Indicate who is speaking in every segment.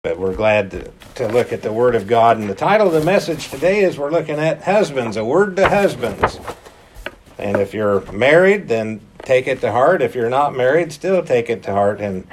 Speaker 1: But we're glad to look at the Word of God. And the title of the message today is we're looking at husbands, a word to husbands. And if you're married, then take it to heart. If you're not married, still take it to heart. And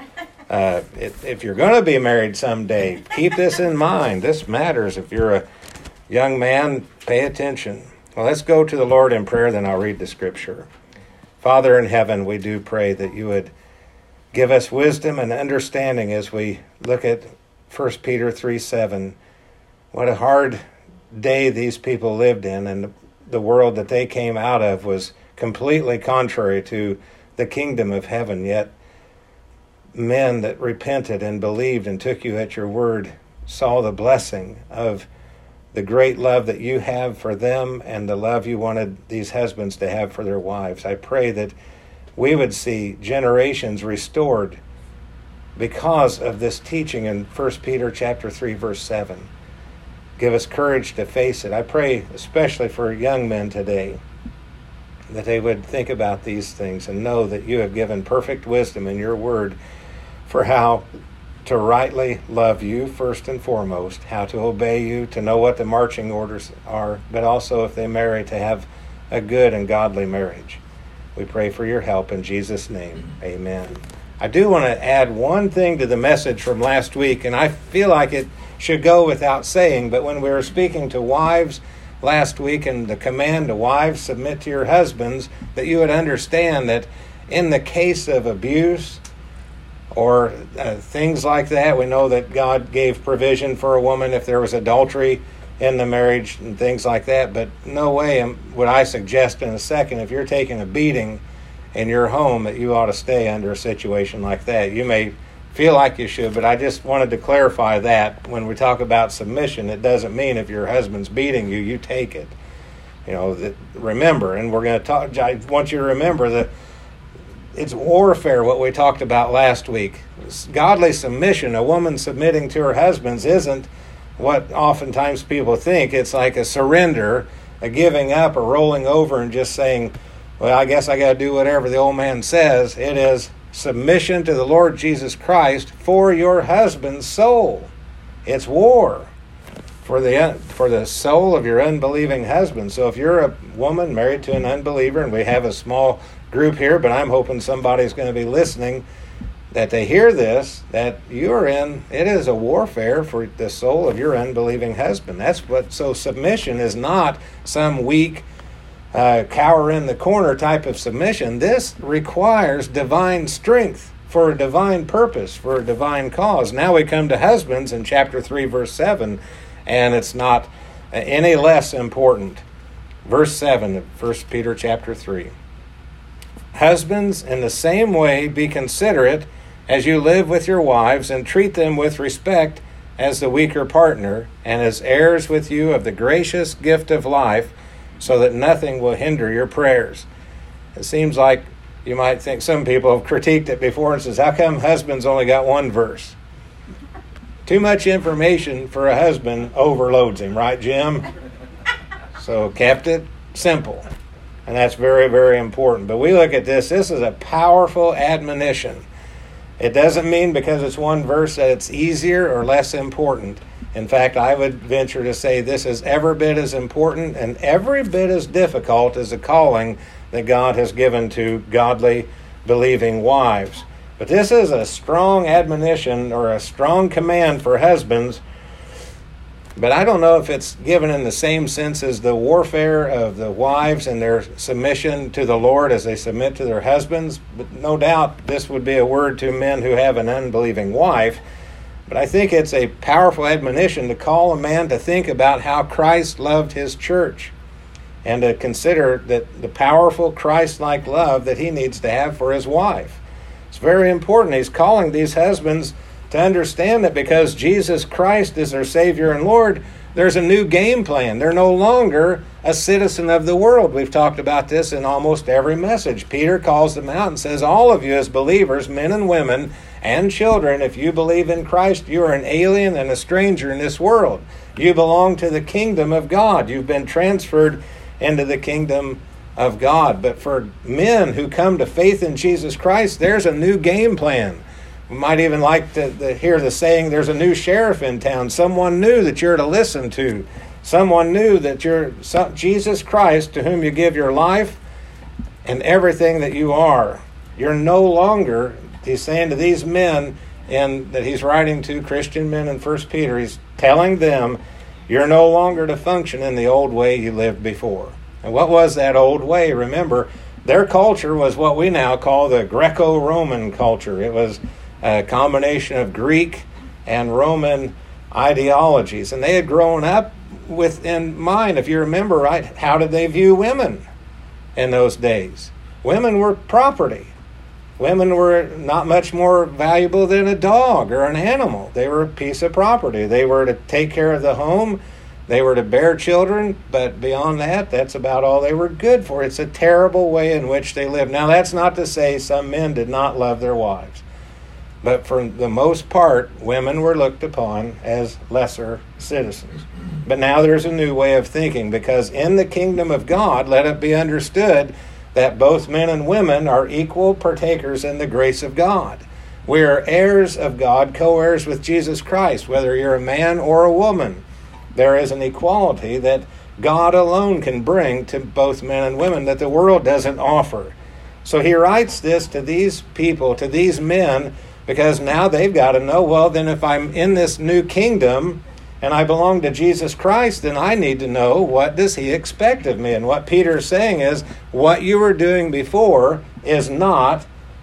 Speaker 1: if you're going to be married someday, keep this in mind. This matters. If you're a young man, pay attention. Well, let's go to the Lord in prayer, then I'll read the Scripture. Father in heaven, we do pray that you would give us wisdom and understanding as we look at 1 Peter 3:7. What a hard day these people lived in, and the world that they came out of was completely contrary to the kingdom of heaven. Yet men that repented and believed and took you at your word saw the blessing of the great love that you have for them and the love you wanted these husbands to have for their wives. I pray that we would see generations restored because of this teaching in 1 Peter chapter 3, verse 7. Give us courage to face it. I pray especially for young men today that they would think about these things and know that you have given perfect wisdom in your word for how to rightly love you first and foremost, how to obey you, to know what the marching orders are, but also if they marry to have a good and godly marriage. We pray for your help in Jesus' name. Amen. I do want to add one thing to the message from last week, and I feel like it should go without saying, but when we were speaking to wives last week and the command to wives, submit to your husbands, that you would understand that in the case of abuse or things like that, we know that God gave provision for a woman if there was adultery in the marriage and things like that, but no way would I suggest in a second if you're taking a beating in your home that you ought to stay under a situation like that. You may feel like you should, but I just wanted to clarify that when we talk about submission, it doesn't mean if your husband's beating you, you take it. You know, remember, and we're going to talk, I want you to remember that it's warfare, what we talked about last week. Godly submission, a woman submitting to her husbands, isn't what oftentimes people think. It's like a surrender, a giving up, a rolling over and just saying, well, I guess I got to do whatever the old man says. It is submission to the Lord Jesus Christ for your husband's soul. It's war for the soul of your unbelieving husband. So if you're a woman married to an unbeliever, and we have a small group here, but I'm hoping somebody's going to be listening, that they hear this, that you're in, it is a warfare for the soul of your unbelieving husband. That's what, so submission is not some weak, cower in the corner type of submission. This requires divine strength for a divine purpose, for a divine cause. Now we come to husbands in chapter 3, verse 7, and it's not any less important. Verse 7 of 1 Peter chapter 3. Husbands, in the same way, be considerate as you live with your wives, and treat them with respect as the weaker partner, and as heirs with you of the gracious gift of life, so that nothing will hinder your prayers. It seems like you might think some people have critiqued it before and says, how come husbands only got one verse? Too much information for a husband overloads him, right, Jim? So kept it simple. And that's very, very important. But we look at this is a powerful admonition. It doesn't mean because it's one verse that it's easier or less important. In fact, I would venture to say this is every bit as important and every bit as difficult as the calling that God has given to godly, believing wives. But this is a strong admonition or a strong command for husbands. But I don't know if it's given in the same sense as the warfare of the wives and their submission to the Lord as they submit to their husbands. But no doubt this would be a word to men who have an unbelieving wife. But I think it's a powerful admonition to call a man to think about how Christ loved his church and to consider that the powerful Christ-like love that he needs to have for his wife. It's very important. He's calling these husbands to understand that because Jesus Christ is their Savior and Lord, there's a new game plan. They're no longer a citizen of the world. We've talked about this in almost every message. Peter calls them out and says, all of you as believers, men and women and children, if you believe in Christ, you are an alien and a stranger in this world. You belong to the kingdom of God. You've been transferred into the kingdom of God. But for men who come to faith in Jesus Christ, there's a new game plan. We might even like to hear the saying, there's a new sheriff in town. Someone new that you're to listen to. Someone new that you're Jesus Christ, to whom you give your life and everything that you are. You're no longer, he's saying to these men that he's writing to, Christian men in 1 Peter, he's telling them, you're no longer to function in the old way you lived before. And what was that old way? Remember, their culture was what we now call the Greco-Roman culture. It was a combination of Greek and Roman ideologies. And they had grown up with in mind, if you remember right, how did they view women in those days? Women were property. Women were not much more valuable than a dog or an animal. They were a piece of property. They were to take care of the home. They were to bear children, but beyond that, that's about all they were good for. It's a terrible way in which they lived. Now, that's not to say some men did not love their wives. But for the most part, women were looked upon as lesser citizens. But now there's a new way of thinking, because in the kingdom of God, let it be understood that both men and women are equal partakers in the grace of God. We are heirs of God, co-heirs with Jesus Christ, whether you're a man or a woman. There is an equality that God alone can bring to both men and women that the world doesn't offer. So he writes this to these people, to these men, because now they've got to know, well, then if I'm in this new kingdom and I belong to Jesus Christ, then I need to know, what does he expect of me? And what Peter is saying is, what you were doing before is not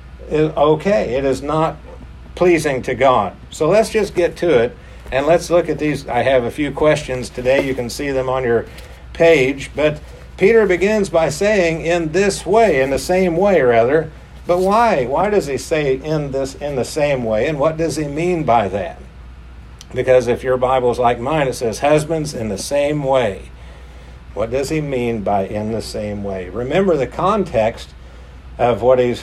Speaker 1: okay. It is not pleasing to God. So let's just get to it. And let's look at these. I have a few questions today. You can see them on your page. But Peter begins by saying, in this way, in the same way, rather. But why? Why does he say in the same way? And what does he mean by that? Because if your Bible's like mine, it says, husbands, in the same way. What does he mean by in the same way? Remember the context of what he's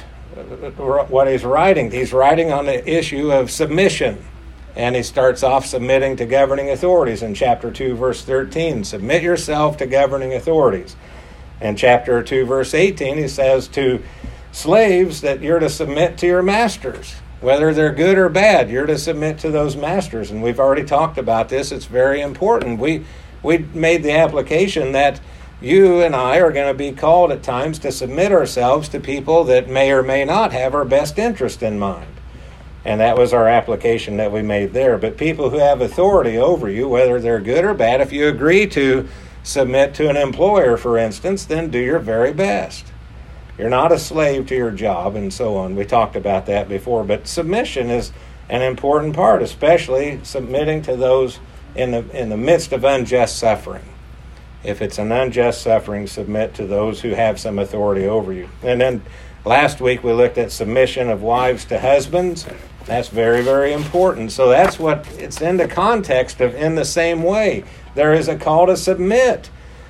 Speaker 1: writing. He's writing on the issue of submission. And he starts off submitting to governing authorities in chapter 2, verse 13. Submit yourself to governing authorities. In chapter 2, verse 18, he says to slaves that you're to submit to your masters. Whether they're good or bad, you're to submit to those masters. And we've already talked about this. It's very important. We made the application that you and I are going to be called at times to submit ourselves to people that may or may not have our best interest in mind. And that was our application that we made there. But people who have authority over you, whether they're good or bad, if you agree to submit to an employer, for instance, then do your very best. You're not a slave to your job and so on. We talked about that before. But submission is an important part, especially submitting to those in the midst of unjust suffering. If it's an unjust suffering, submit to those who have some authority over you. And then last week we looked at submission of wives to husbands. That's very, very important. So that's what it's in the context of in the same way. There is a call to submit.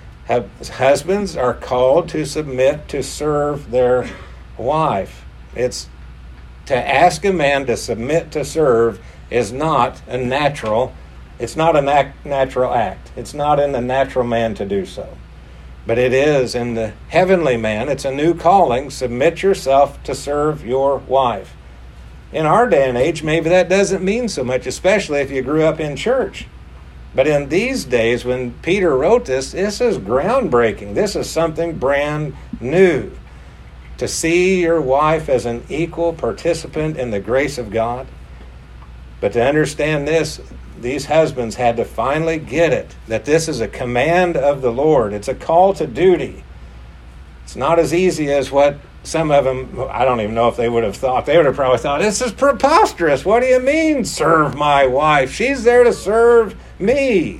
Speaker 1: Husbands are called to submit to serve their wife. It's to ask a man to submit to serve is not a natural. It's not a natural act. It's not in the natural man to do so. But it is in the heavenly man. It's a new calling. Submit yourself to serve your wife. In our day and age, maybe that doesn't mean so much, especially if you grew up in church. But in these days, when Peter wrote this is groundbreaking. This is something brand new. To see your wife as an equal participant in the grace of God. But to understand this, these husbands had to finally get it, that this is a command of the Lord. It's a call to duty. It's not as easy as what some of them, I don't even know if they would have thought. They would have probably thought, this is preposterous. What do you mean, serve my wife? She's there to serve me.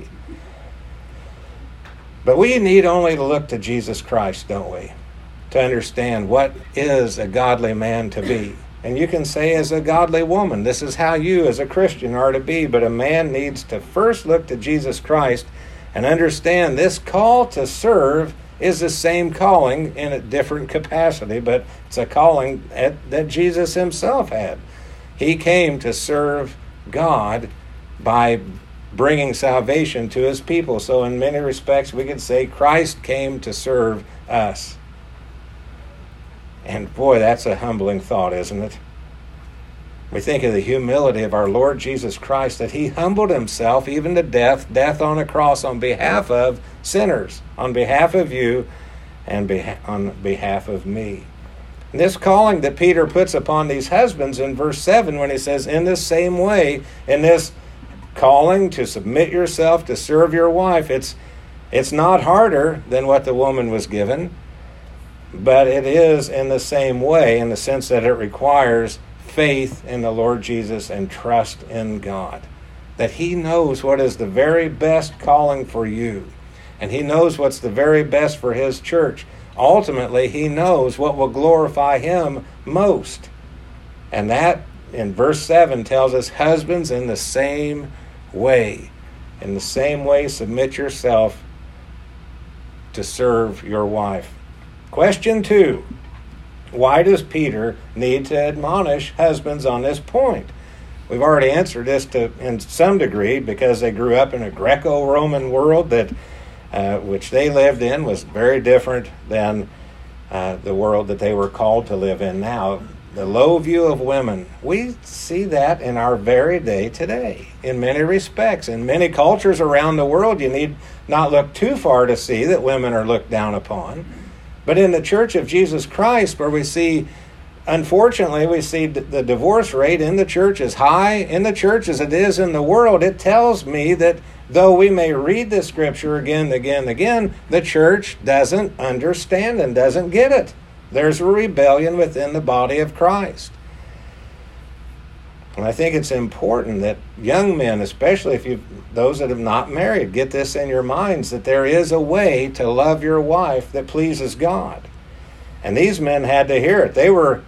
Speaker 1: But we need only to look to Jesus Christ, don't we? To understand what is a godly man to be. And you can say as a godly woman, this is how you as a Christian are to be. But a man needs to first look to Jesus Christ and understand this call to serve is the same calling in a different capacity, but it's a calling that Jesus himself had. He came to serve God by bringing salvation to his people. So in many respects, we could say Christ came to serve us. And boy, that's a humbling thought, isn't it? We think of the humility of our Lord Jesus Christ, that he humbled himself even to death on a cross on behalf of sinners, on behalf of you, and on behalf of me. And this calling that Peter puts upon these husbands in verse 7, when he says, in the same way, in this calling to submit yourself, to serve your wife, it's not harder than what the woman was given, but it is in the same way, in the sense that it requires faith in the Lord Jesus and trust in God. That he knows what is the very best calling for you. And he knows what's the very best for his church. Ultimately, he knows what will glorify him most. And that, in verse 7, tells us, husbands, in the same way. In the same way, submit yourself to serve your wife. Question 2. Why does Peter need to admonish husbands on this point? We've already answered this in some degree, because they grew up in a Greco-Roman world that which they lived in was very different than the world that they were called to live in now. The low view of women, we see that in our very day today, in many respects. In many cultures around the world, you need not look too far to see that women are looked down upon. But in the Church of Jesus Christ, where we see, unfortunately, we see the divorce rate in the church as high in the church as it is in the world, it tells me that though we may read the scripture again and again and again, the church doesn't understand and doesn't get it. There's a rebellion within the body of Christ. And I think it's important that young men, especially those that have not married, get this in your minds, that there is a way to love your wife that pleases God. And these men had to hear it. They were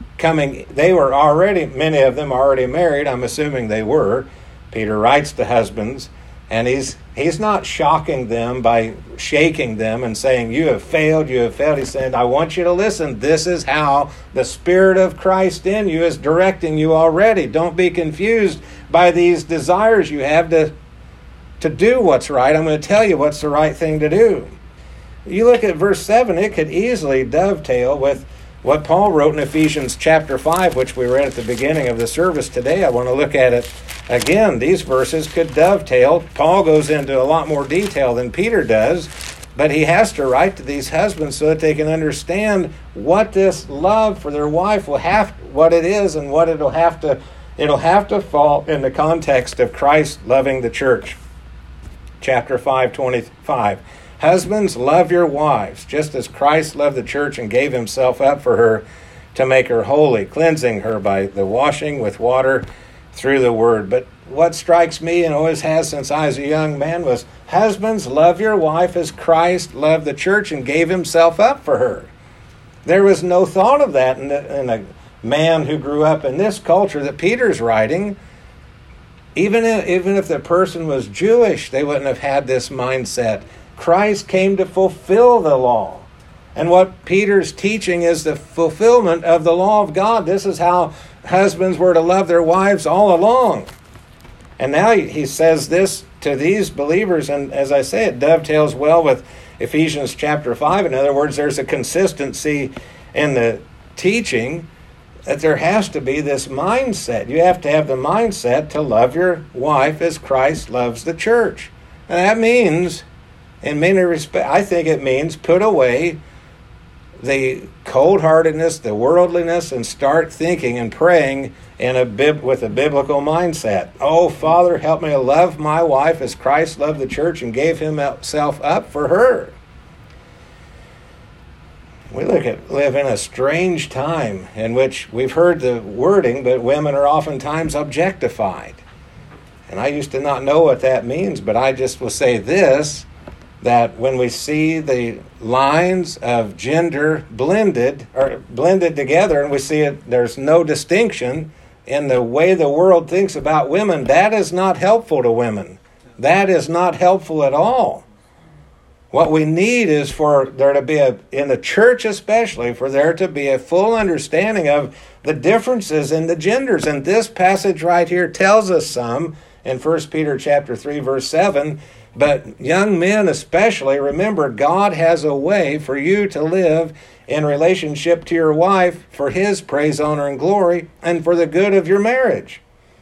Speaker 1: already, many of them already married. I'm assuming they were. Peter writes to husbands, and he's not shocking them by shaking them and saying, you have failed, you have failed. He's saying, I want you to listen. This is how the Spirit of Christ in you is directing you already. Don't be confused by these desires you have to do what's right. I'm going to tell you what's the right thing to do. You look at verse 7, it could easily dovetail with what Paul wrote in Ephesians chapter 5, which we read at the beginning of the service today. I want to look at it again. These verses could dovetail. Paul goes into a lot more detail than Peter does, but he has to write to these husbands so that they can understand what this love for their wife what it is, and what it'll have to fall in the context of Christ loving the church. Chapter 5:25. Husbands, love your wives, just as Christ loved the church and gave himself up for her to make her holy, cleansing her by the washing with water through the word. But what strikes me, and always has since I was a young man, was husbands, love your wife as Christ loved the church and gave himself up for her. There was no thought of that in a man who grew up in this culture that Peter's writing. Even if the person was Jewish, they wouldn't have had this mindset. Christ came to fulfill the law. And what Peter's teaching is the fulfillment of the law of God. This is how husbands were to love their wives all along. And now he says this to these believers, and as I say, it dovetails well with Ephesians chapter 5. In other words, there's a consistency in the teaching that there has to be this mindset. You have to have the mindset to love your wife as Christ loves the church. And that means, in many respects, I think it means put away the cold-heartedness, the worldliness, and start thinking and praying with a biblical mindset. Oh, Father, help me to love my wife as Christ loved the church and gave himself up for her. We live in a strange time in which we've heard the wording, but women are oftentimes objectified. And I used to not know what that means, but I just will say this, that when we see the lines of gender blended together, and we see it, there's no distinction in the way the world thinks about women, that is not helpful to women. That is not helpful at all. What we need is for there to be in the church especially, for there to be a full understanding of the differences in the genders. And this passage right here tells us some in 1 Peter chapter 3, verse 7. But young men especially, remember, God has a way for you to live in relationship to your wife for His praise, honor, and glory, and for the good of your marriage.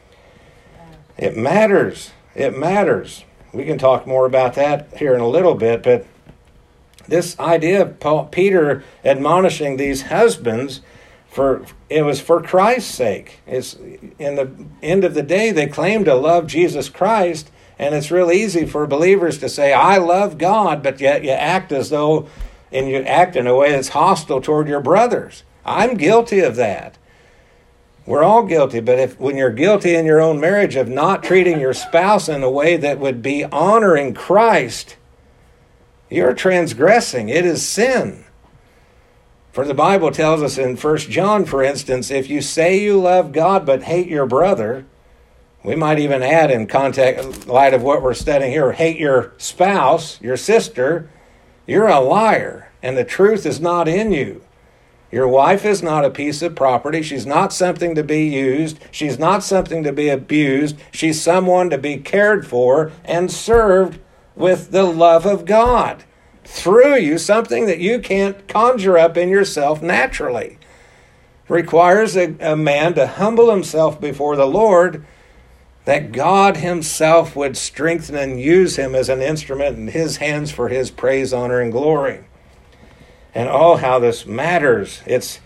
Speaker 1: It matters. It matters. We can talk more about that here in a little bit, but this idea of Peter admonishing these husbands, it was for Christ's sake. It's in the end of the day, they claim to love Jesus Christ, and it's real easy for believers to say, I love God, but yet you act as though, and you act in a way that's hostile toward your brothers. I'm guilty of that. We're all guilty, but when you're guilty in your own marriage of not treating your spouse in a way that would be honoring Christ, you're transgressing. It is sin. For the Bible tells us in 1 John, for instance, if you say you love God but hate your brother, we might even add in light of what we're studying here, hate your spouse, your sister, you're a liar, and the truth is not in you. Your wife is not a piece of property. She's not something to be used. She's not something to be abused. She's someone to be cared for and served with the love of God through you, something that you can't conjure up in yourself naturally. Requires a man to humble himself before the Lord, that God Himself would strengthen and use him as an instrument in His hands for His praise, honor, and glory. And oh, how this matters. It's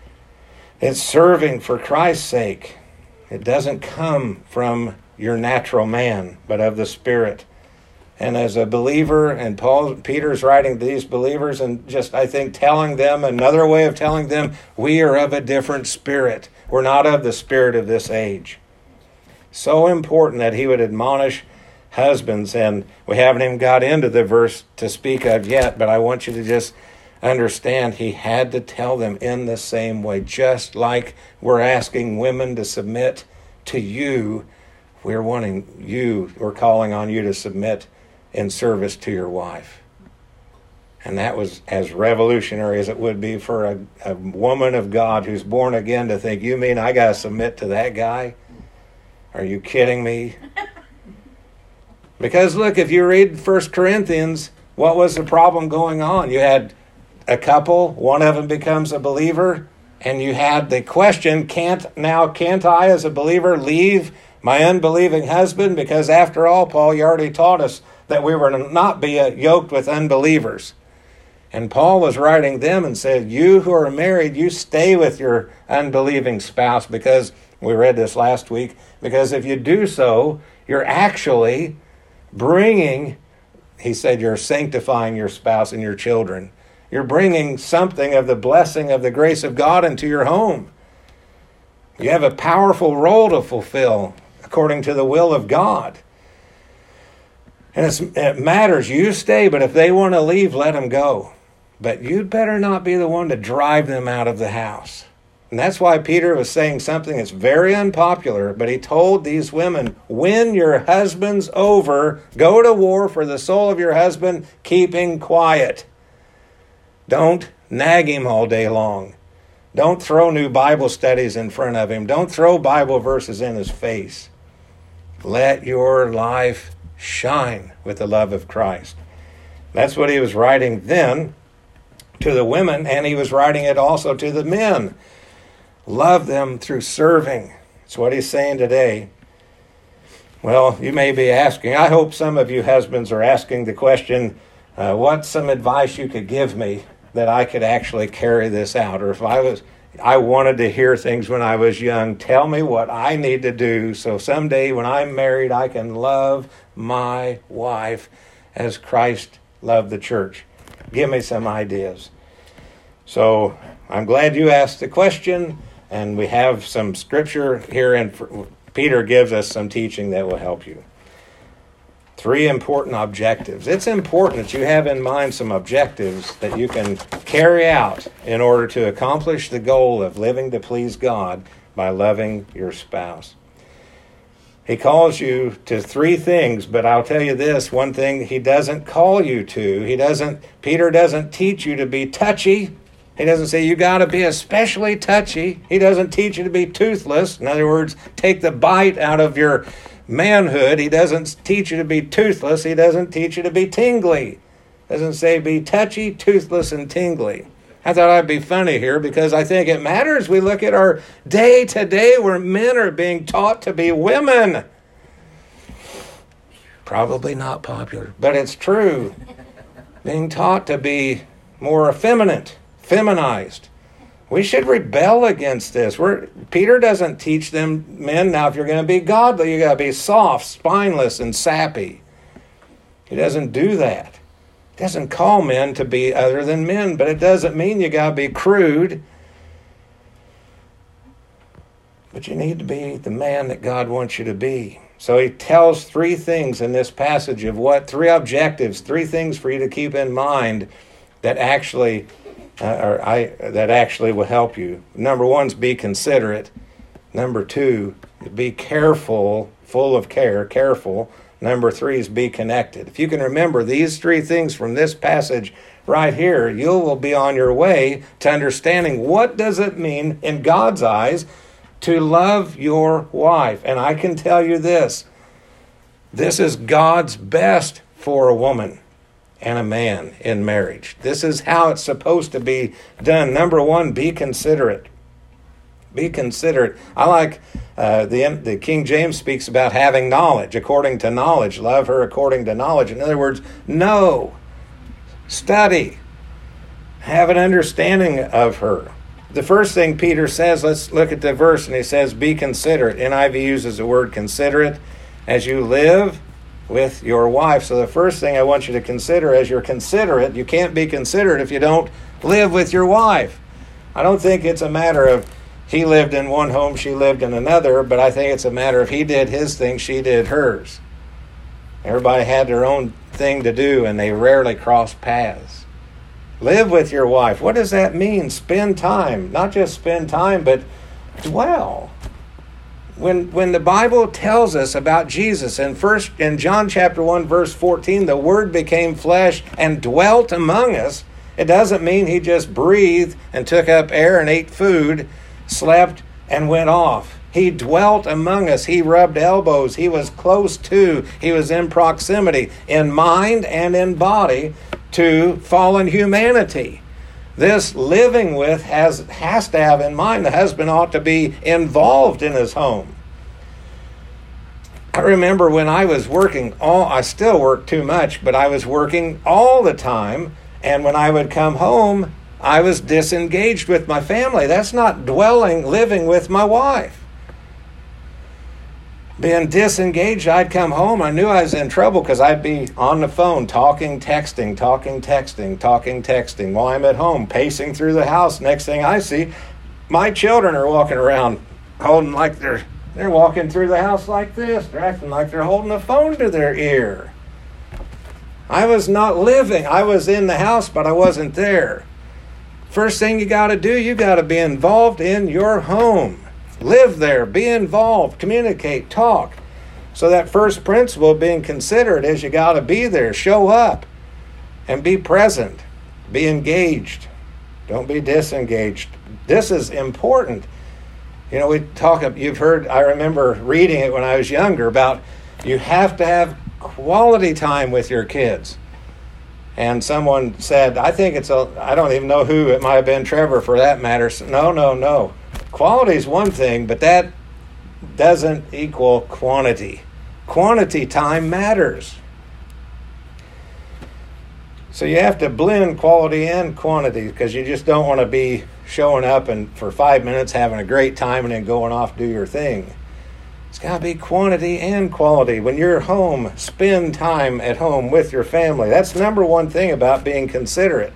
Speaker 1: serving for Christ's sake. It doesn't come from your natural man, but of the Spirit. And as a believer, and Peter's writing to these believers and just, I think, telling them, another way of telling them, we are of a different spirit. We're not of the spirit of this age. So important that he would admonish husbands, and we haven't even got into the verse to speak of yet, but I want you to just understand he had to tell them in the same way. Just like we're asking women to submit to you, we're calling on you to submit in service to your wife. And that was as revolutionary as it would be for a woman of God who's born again to think, you mean I got to submit to that guy? Are you kidding me? Because look, if you read 1 Corinthians, what was the problem going on? You had a couple, one of them becomes a believer, and you had the question, can't I as a believer leave my unbelieving husband? Because after all, Paul, you already taught us that we were to not be yoked with unbelievers. And Paul was writing them and said, you who are married, you stay with your unbelieving spouse, because we read this last week, because if you do so, you're actually bringing, he said, you're sanctifying your spouse and your children. You're bringing something of the blessing of the grace of God into your home. You have a powerful role to fulfill according to the will of God. And it matters. You stay, but if they want to leave, let them go. But you'd better not be the one to drive them out of the house. And that's why Peter was saying something that's very unpopular, but he told these women, when your husband's over, go to war for the soul of your husband, keeping quiet. Don't nag him all day long. Don't throw new Bible studies in front of him. Don't throw Bible verses in his face. Let your life shine with the love of Christ. That's what he was writing then to the women, and he was writing it also to the men. Love them through serving. That's what he's saying today. Well, you may be asking, I hope some of you husbands are asking the question, what's some advice you could give me that I could actually carry this out? Or if I wanted to hear things when I was young, tell me what I need to do so someday when I'm married, I can love my wife as Christ loved the church. Give me some ideas. So I'm glad you asked the question, and we have some scripture here, and Peter gives us some teaching that will help you. 3 important objectives. It's important that you have in mind some objectives that you can carry out in order to accomplish the goal of living to please God by loving your spouse. He calls you to 3 things, but I'll tell you this, one thing he doesn't call you to. Peter doesn't teach you to be touchy. He doesn't say you got to be especially touchy. He doesn't teach you to be toothless. In other words, take the bite out of your manhood. He doesn't teach you to be toothless. He doesn't teach you to be tingly. Doesn't say be touchy, toothless, and tingly. I thought I'd be funny here because I think it matters. We look at our day to day where men are being taught to be women. Probably not popular, but it's true. Being taught to be more effeminate, feminized. We should rebel against this. Peter doesn't teach them, men, now if you're going to be godly, you got to be soft, spineless, and sappy. He doesn't do that. He doesn't call men to be other than men, but it doesn't mean you got to be crude. But you need to be the man that God wants you to be. So he tells three things in this passage of three objectives, three things for you to keep in mind that actually will help you. Number one is be considerate. Number two, be careful, full of care, careful. Number three is be connected. If you can remember these three things from this passage right here, you will be on your way to understanding what does it mean in God's eyes to love your wife. And I can tell you this is God's best for a woman and a man in marriage. This is how it's supposed to be done. Number one, be considerate. Be considerate. I like the King James speaks about having knowledge, according to knowledge. Love her according to knowledge. In other words, know, study, have an understanding of her. The first thing Peter says, let's look at the verse, and he says, be considerate. NIV uses the word considerate as you live with your wife. So the first thing I want you to consider as you're considerate, you can't be considerate if you don't live with your wife. I don't think it's a matter of he lived in one home, she lived in another, but I think it's a matter of he did his thing, she did hers. Everybody had their own thing to do, and they rarely crossed paths. Live with your wife. What does that mean? Spend time. Not just spend time, but dwell. When the Bible tells us about Jesus in John chapter 1, verse 14, the Word became flesh and dwelt among us, it doesn't mean he just breathed and took up air and ate food, slept and went off. He dwelt among us. He rubbed elbows. He was close to. He was in proximity, in mind and in body, to fallen humanity. This living with has to have in mind the husband ought to be involved in his home. I remember when I was working, I still work too much, but I was working all the time, and when I would come home, I was disengaged with my family. That's not living with my wife. Being disengaged, I'd come home. I knew I was in trouble because I'd be on the phone talking, texting while I'm at home, pacing through the house. Next thing I see, my children are walking around holding like they're walking through the house like this. They're acting like they're holding a phone to their ear. I was not living. I was in the house, but I wasn't there. First thing you got to do, you got to be involved in your home. Live there, be involved, communicate, talk. So that first principle of being considerate is you got to be there, show up, and be present. Be engaged. Don't be disengaged. This is important. You know, you've heard, I remember reading it when I was younger about you have to have quality time with your kids. And someone said, I don't even know who, it might have been Trevor for that matter. No. Quality is one thing, but that doesn't equal quantity. Quantity time matters. So you have to blend quality and quantity because you just don't want to be showing up and for 5 minutes having a great time and then going off to do your thing. It's got to be quantity and quality. When you're home, spend time at home with your family. That's number one thing about being considerate.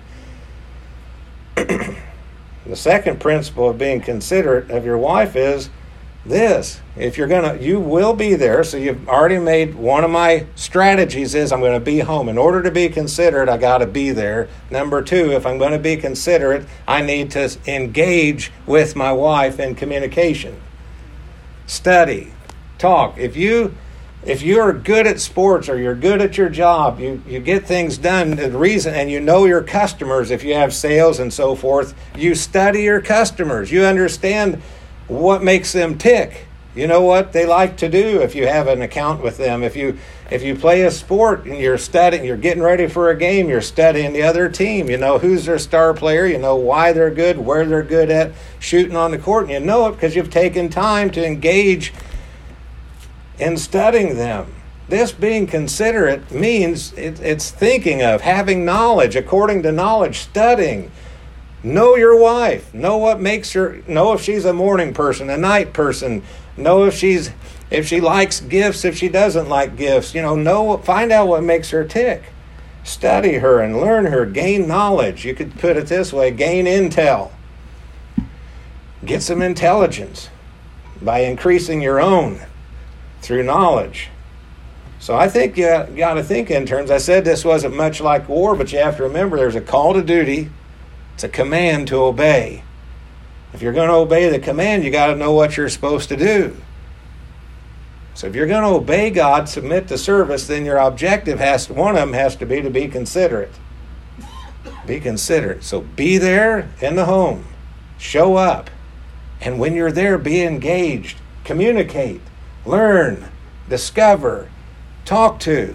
Speaker 1: The second principle of being considerate of your wife is this. If you will be there. So you've already made one of my strategies is I'm going to be home. In order to be considerate, I got to be there. Number two, if I'm going to be considerate, I need to engage with my wife in communication. Study. Talk. If you're good at sports or you're good at your job, you get things done. The reason, and you know your customers, if you have sales and so forth, you study your customers. You understand what makes them tick. You know what they like to do if you have an account with them. If you play a sport and you're studying, you're getting ready for a game, you're studying the other team. You know who's their star player. You know why they're good, where they're good at shooting on the court. And you know it because you've taken time to engage in studying them. This being considerate means it's thinking of, having knowledge, according to knowledge, studying. Know your wife. Know what makes her, know if she's a morning person, a night person. Know if she likes gifts, if she doesn't like gifts. Find out what makes her tick. Study her and learn her. Gain knowledge. You could put it this way, gain intel. Get some intelligence by increasing your own through knowledge. So I think you got to think in terms. I said this wasn't much like war, but you have to remember there's a call to duty. It's a command to obey. If you're going to obey the command, you got to know what you're supposed to do. So if you're going to obey God, submit to service, then your objective one of them has to be considerate. Be considerate. So be there in the home. Show up. And when you're there, be engaged. Communicate. Learn. Discover. Talk to.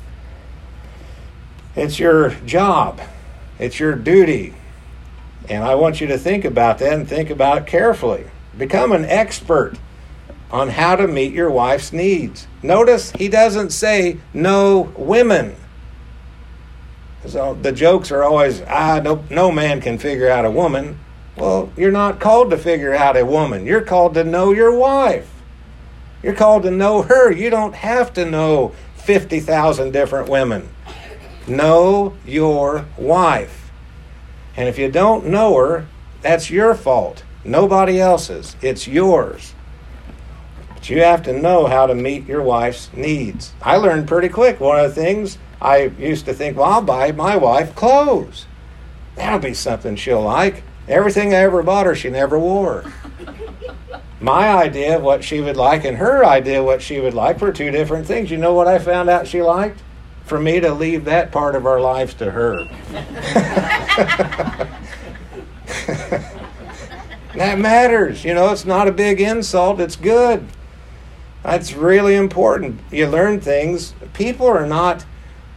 Speaker 1: It's your job. It's your duty. And I want you to think about that and think about it carefully. Become an expert on how to meet your wife's needs. Notice he doesn't say no women. So the jokes are always, no man can figure out a woman. Well, you're not called to figure out a woman. You're called to know your wife. You're called to know her. You don't have to know 50,000 different women. Know your wife. And if you don't know her, that's your fault. Nobody else's. It's yours. But you have to know how to meet your wife's needs. I learned pretty quick. One of the things I used to think, I'll buy my wife clothes. That'll be something she'll like. Everything I ever bought her, she never wore. My idea of what she would like and her idea of what she would like were two different things. You know what I found out she liked? For me to leave that part of our lives to her. That matters. It's not a big insult. It's good. That's really important. You learn things. People are not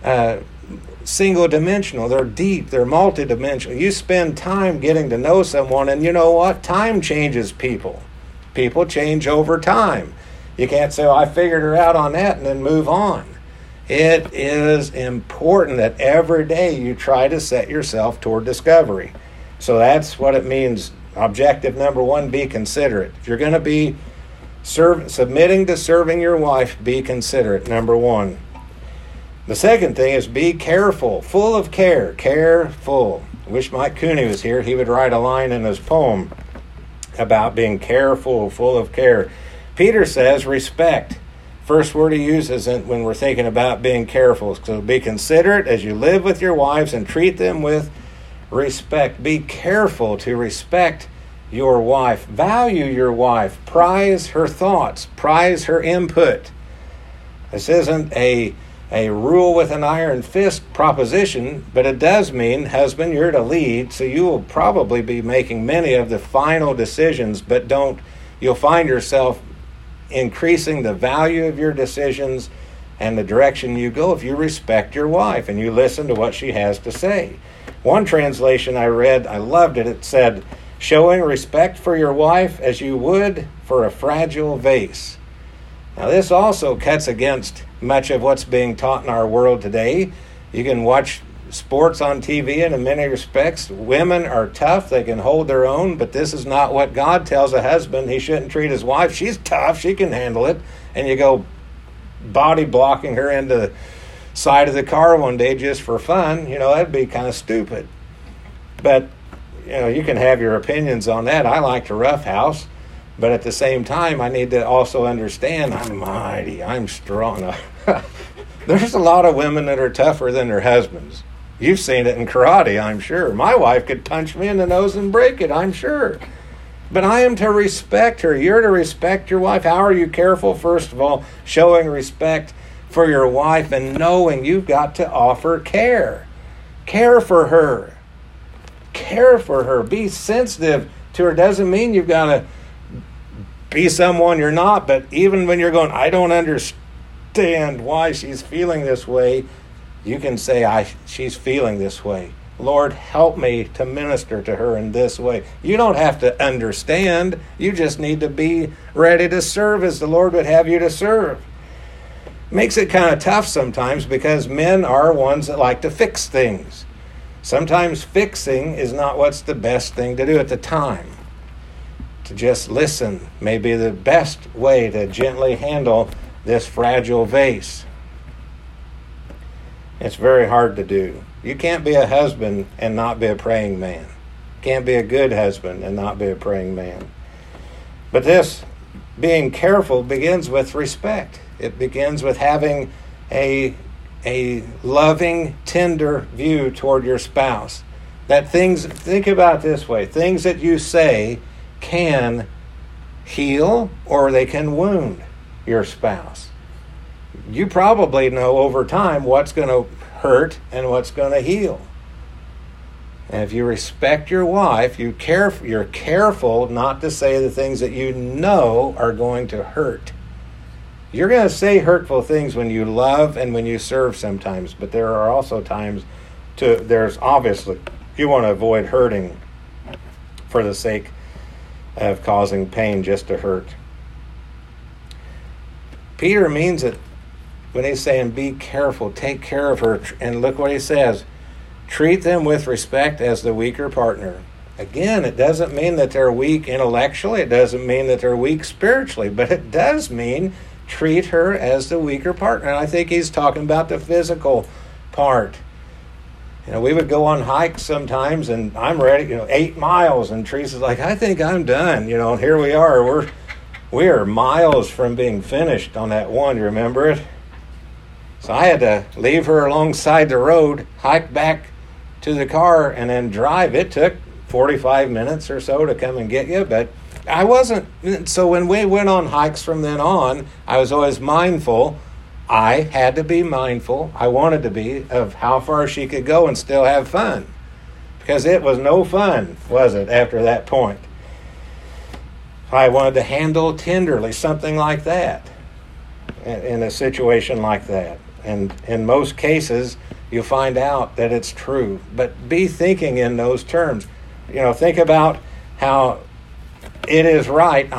Speaker 1: single-dimensional. They're deep. They're multidimensional. You spend time getting to know someone, and you know what? Time changes people. People change over time. You can't say, I figured her out on that and then move on. It is important that every day you try to set yourself toward discovery. So that's what it means. Objective number one, be considerate. If you're going to be submitting to serving your wife, be considerate, number one. The second thing is be careful, full of care, careful. I wish Mike Cooney was here. He would write a line in his poem about being careful, full of care. Peter says respect. First word he uses when we're thinking about being careful. So be considerate as you live with your wives and treat them with respect. Be careful to respect your wife. Value your wife. Prize her thoughts. Prize her input. This isn't a rule with an iron fist proposition, but it does mean, husband, you're to lead, so you will probably be making many of the final decisions, but you'll find yourself increasing the value of your decisions and the direction you go if you respect your wife and you listen to what she has to say. One translation I read, I loved it. It said, showing respect for your wife as you would for a fragile vase. Now this also cuts against much of what's being taught in our world today. You can watch sports on TV, and in many respects, women are tough. They can hold their own, but this is not what God tells a husband. He shouldn't treat his wife. She's tough. She can handle it. And you go body blocking her into the side of the car one day just for fun. That'd be kind of stupid. But, you can have your opinions on that. I like to roughhouse. But at the same time, I need to also understand I'm mighty. I'm strong. There's a lot of women that are tougher than their husbands. You've seen it in karate, I'm sure. My wife could punch me in the nose and break it, I'm sure. But I am to respect her. You're to respect your wife. How are you careful? First of all, showing respect for your wife and knowing you've got to offer care. Care for her. Care for her. Be sensitive to her. Doesn't mean you've got to be someone you're not, but even when you're going, I don't understand why she's feeling this way, you can say, she's feeling this way. Lord, help me to minister to her in this way. You don't have to understand. You just need to be ready to serve as the Lord would have you to serve. Makes it kind of tough sometimes because men are ones that like to fix things. Sometimes fixing is not what's the best thing to do at the time. To just listen may be the best way to gently handle this fragile vase. It's very hard to do. You can't be a husband and not be a praying man. You can't be a good husband and not be a praying man. But this being careful begins with respect. It begins with having a loving, tender view toward your spouse. Think about it this way, things that you say can heal or they can wound your spouse. You probably know over time what's going to hurt and what's going to heal. And if you respect your wife, you're careful not to say the things that you know are going to hurt. You're going to say hurtful things when you love and when you serve sometimes, but there are also times there's obviously, you want to avoid hurting for the sake of causing pain just to hurt. Peter means it when he's saying be careful, take care of her, and look what he says, treat them with respect as the weaker partner. Again, it doesn't mean that they're weak intellectually, it doesn't mean that they're weak spiritually, but it does mean treat her as the weaker partner. And I think he's talking about the physical part. We would go on hikes sometimes, and I'm ready, 8 miles, and Teresa's like, I think I'm done, and here we are. We are miles from being finished on that one, you remember it? So I had to leave her alongside the road, hike back to the car, and then drive. It took 45 minutes or so to come and get you, but I wasn't. So when we went on hikes from then on, I was always mindful. I had to be mindful. I wanted to be of how far she could go and still have fun. Because it was no fun, was it, after that point? I wanted to handle tenderly, something like that, in a situation like that. And in most cases, you find out that it's true. But be thinking in those terms. Think about how it is right.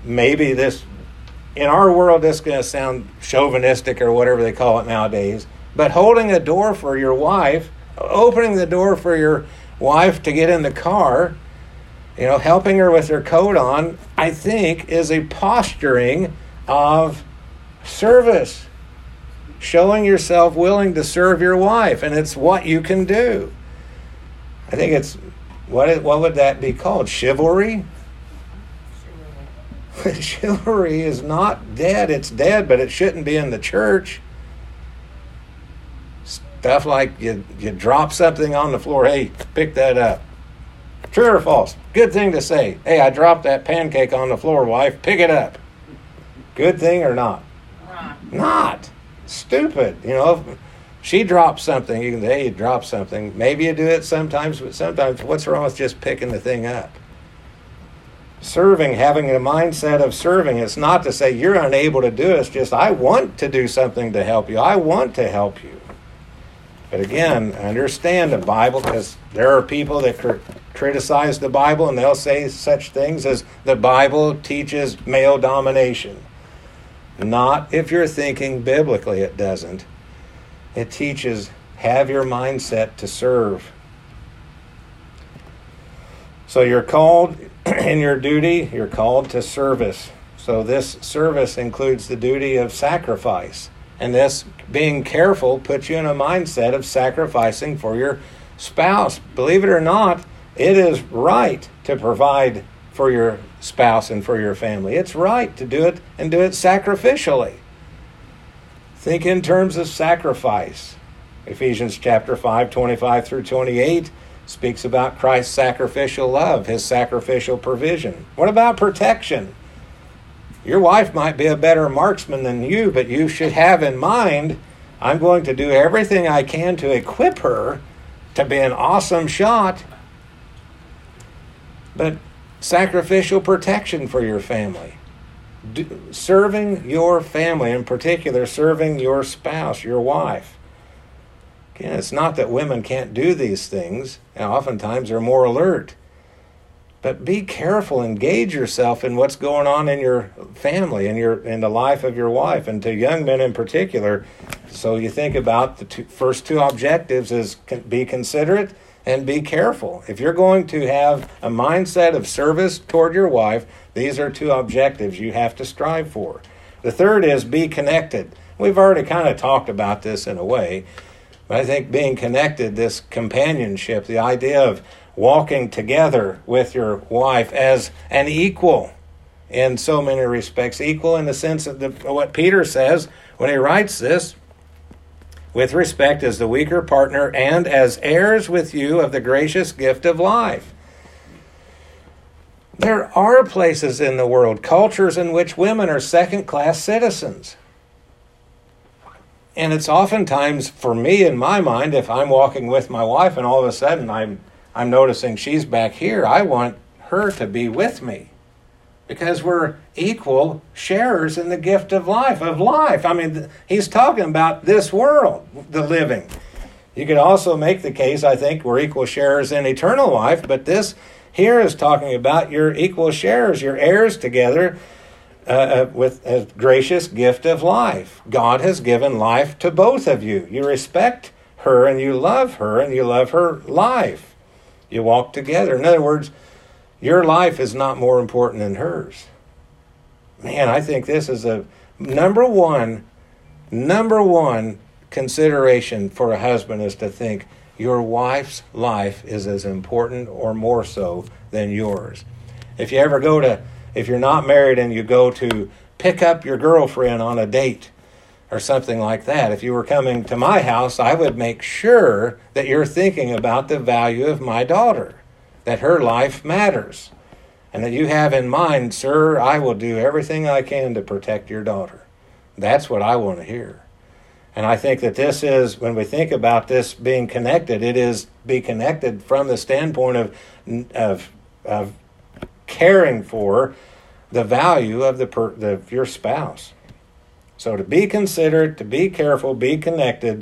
Speaker 1: In our world, this is going to sound chauvinistic or whatever they call it nowadays, but holding a door for your wife, opening the door for your wife to get in the car, helping her with her coat on, I think is a posturing of service. Showing yourself willing to serve your wife, and it's what you can do. I think it's, what would that be called? Chivalry? Chivalry is not dead. It's dead, but it shouldn't be in the church. Stuff like you drop something on the floor. Hey, pick that up. True or false? Good thing to say. Hey, I dropped that pancake on the floor, wife. Pick it up. Good thing or not? Not. Stupid. If she drops something, you can say, hey, drop something. Maybe you do it sometimes, but sometimes what's wrong with just picking the thing up? Serving, having a mindset of serving, it's not to say you're unable to do it. It's just, I want to do something to help you. I want to help you. But again, understand the Bible, because there are people that criticize the Bible, and they'll say such things as the Bible teaches male domination. Not if you're thinking biblically, it doesn't. It teaches, have your mindset to serve. So you're called in your duty, you're called to service. So this service includes the duty of sacrifice. And this, being careful, puts you in a mindset of sacrificing for your spouse. Believe it or not, it is right to provide for your spouse and for your family. It's right to do it, and do it sacrificially. Think in terms of sacrifice. Ephesians chapter 5, 25 through 28 speaks about Christ's sacrificial love, his sacrificial provision. What about protection? Your wife might be a better marksman than you, but you should have in mind, I'm going to do everything I can to equip her to be an awesome shot. But sacrificial protection for your family. serving your family, in particular, serving your spouse, your wife. Again, it's not that women can't do these things, and oftentimes they're more alert. But be careful, engage yourself in what's going on in your family, in the life of your wife, and to young men in particular. So you think about the first two objectives is be considerate and be careful. If you're going to have a mindset of service toward your wife, these are two objectives you have to strive for. The third is be connected. We've already kind of talked about this in a way, but I think being connected, this companionship, the idea of walking together with your wife as an equal in so many respects, equal in the sense of what Peter says when he writes this, with respect as the weaker partner and as heirs with you of the gracious gift of life. There are places in the world, cultures in which women are second-class citizens. And it's oftentimes, for me in my mind, if I'm walking with my wife and all of a sudden I'm noticing she's back here, I want her to be with me because we're equal sharers in the gift of life. I mean, he's talking about this world, the living. You could also make the case, I think, we're equal sharers in eternal life, but this here is talking about your equal sharers, your heirs together with a gracious gift of life. God has given life to both of you. You respect her and you love her life. You walk together. In other words, your life is not more important than hers. Man, I think this is a number one consideration for a husband is to think your wife's life is as important or more so than yours. If you're not married and you go to pick up your girlfriend on a date or something like that, if you were coming to my house, I would make sure that you're thinking about the value of my daughter, that her life matters, and that you have in mind, sir, I will do everything I can to protect your daughter. That's what I want to hear. And I think that this is, when we think about this being connected, it is be connected from the standpoint of caring for the value of your spouse. So to be considerate, to be careful, be connected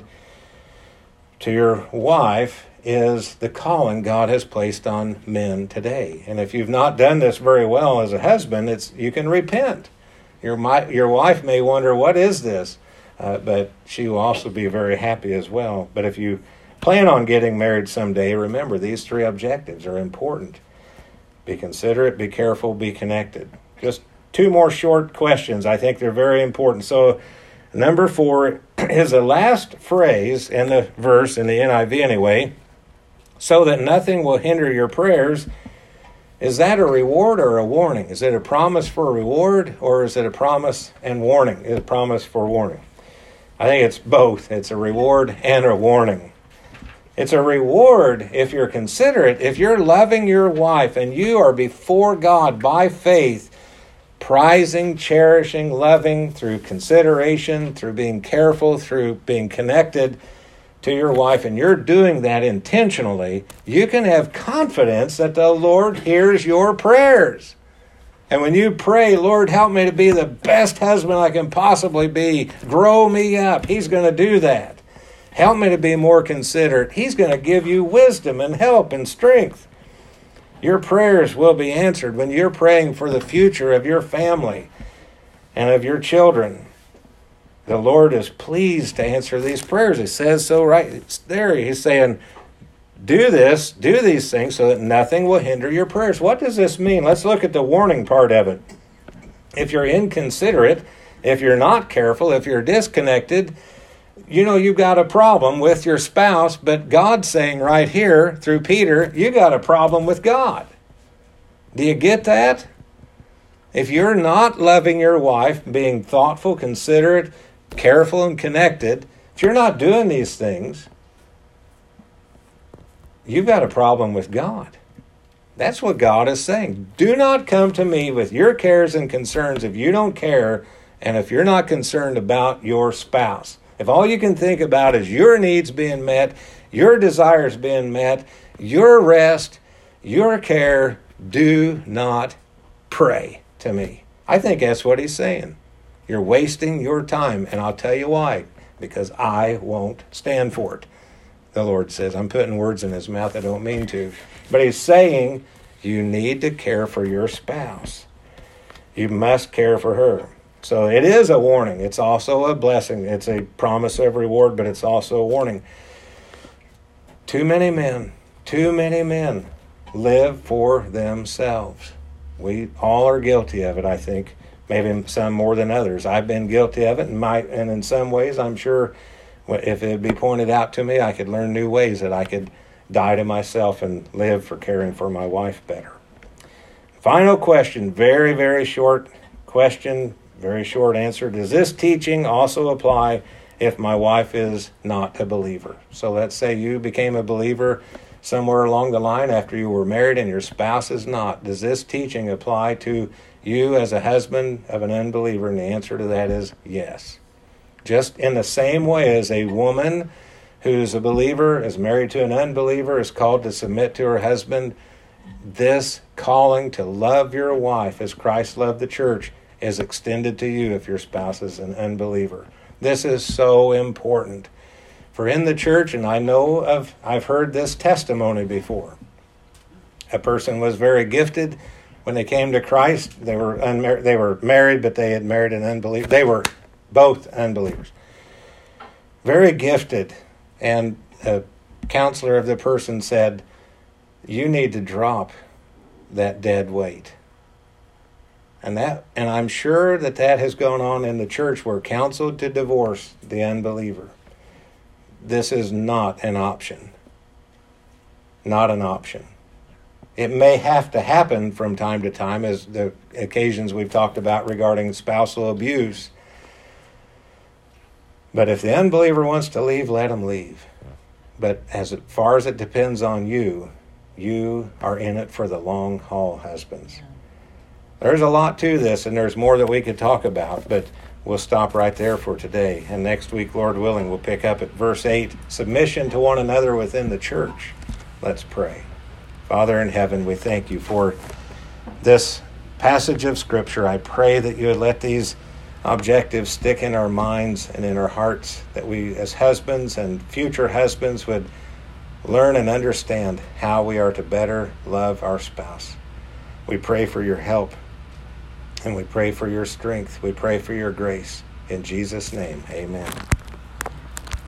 Speaker 1: to your wife is the calling God has placed on men today. And if you've not done this very well as a husband, you can repent. Your wife may wonder, what is this? But she will also be very happy as well. But if you plan on getting married someday, remember these three objectives are important. Be considerate, be careful, be connected. Just two more short questions. I think they're very important. So number 4 is the last phrase in the verse, in the NIV anyway, so that nothing will hinder your prayers. Is that a reward or a warning? Is it a promise for a reward, or is it a promise and warning? Is it a promise for warning? I think it's both. It's a reward and a warning. It's a reward if you're considerate, if you're loving your wife and you are before God by faith, prizing, cherishing, loving through consideration, through being careful, through being connected to your wife, and you're doing that intentionally, you can have confidence that the Lord hears your prayers. And when you pray, Lord, help me to be the best husband I can possibly be, grow me up, He's going to do that. Help me to be more considerate. He's going to give you wisdom and help and strength. Your prayers will be answered when you're praying for the future of your family and of your children. The Lord is pleased to answer these prayers. It says so right there. He's saying, do these things so that nothing will hinder your prayers. What does this mean? Let's look at the warning part of it. If you're inconsiderate, if you're not careful, if you're disconnected, you've got a problem with your spouse, but God's saying right here through Peter, you got a problem with God. Do you get that? If you're not loving your wife, being thoughtful, considerate, careful, and connected, if you're not doing these things, you've got a problem with God. That's what God is saying. Do not come to me with your cares and concerns if you don't care and if you're not concerned about your spouse. If all you can think about is your needs being met, your desires being met, your rest, your care, do not pray to me. I think that's what he's saying. You're wasting your time, and I'll tell you why. Because I won't stand for it. The Lord says, I'm putting words in his mouth I don't mean to. But he's saying you need to care for your spouse. You must care for her. So it is a warning. It's also a blessing. It's a promise of reward, but it's also a warning. Too many men live for themselves. We all are guilty of it, I think. Maybe some more than others. I've been guilty of it, and in some ways, I'm sure if it would be pointed out to me, I could learn new ways that I could die to myself and live for caring for my wife better. Final question, very, very short question, very short answer. Does this teaching also apply if my wife is not a believer? So let's say you became a believer somewhere along the line after you were married and your spouse is not. Does this teaching apply to you as a husband of an unbeliever? And the answer to that is yes. Just in the same way as a woman who's a believer is married to an unbeliever is called to submit to her husband, this calling to love your wife as Christ loved the church is extended to you if your spouse is an unbeliever. This is so important. For in the church, and I've heard this testimony before. A person was very gifted when they came to Christ. They were married, but they had married an unbeliever. They were both unbelievers. Very gifted. And a counselor of the person said, you need to drop that dead weight. And I'm sure that has gone on in the church. We're counseled to divorce the unbeliever. This is not an option. Not an option. It may have to happen from time to time, as the occasions we've talked about regarding spousal abuse. But if the unbeliever wants to leave, let him leave. But as far as it depends on you, you are in it for the long haul, husbands. There's a lot to this, and there's more that we could talk about, but we'll stop right there for today. And next week, Lord willing, we'll pick up at verse 8, submission to one another within the church. Let's pray. Father in heaven, we thank you for this passage of Scripture. I pray that you would let these objectives stick in our minds and in our hearts, that we as husbands and future husbands would learn and understand how we are to better love our spouse. We pray for your help, and we pray for your strength. We pray for your grace. In Jesus' name, amen.